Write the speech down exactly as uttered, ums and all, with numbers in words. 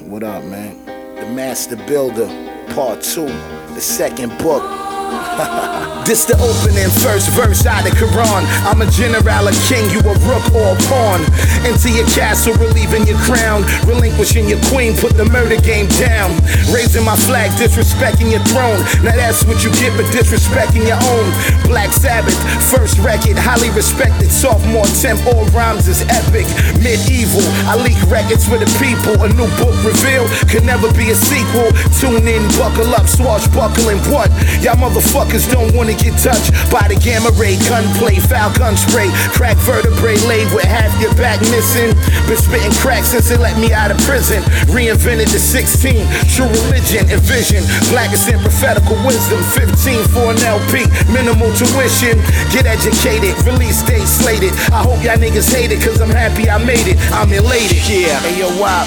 What up, man? The Master Builder, Part two, the second book. This the opening, first verse out of Quran. I'm a general, a king, you a rook or a pawn. Enter your castle, relieving your crown. Relinquishing your queen, put the murder game down. Raising my flag, disrespecting your throne. Now that's what you get for disrespecting your own. Black Sabbath, first record, highly respected. Sophomore attempt, all rhymes is epic. Medieval, I leak records for the people. A new book revealed, could never be a sequel. Tune in, buckle up, swashbuckling what? Y'all motherfuckers don't wanna get touched by the gamma ray, gunplay, foul gun spray, crack vertebrae laid with half your back missing. Been spitting crack since they let me out of prison. Reinvented the sixteen, true religion and vision. Blackest in prophetical wisdom, fifteen for an L P, minimal tuition. Get educated, release date slated. I hope y'all niggas hate it, cause I'm happy I made it. I'm elated. Yeah, hey yo, wow.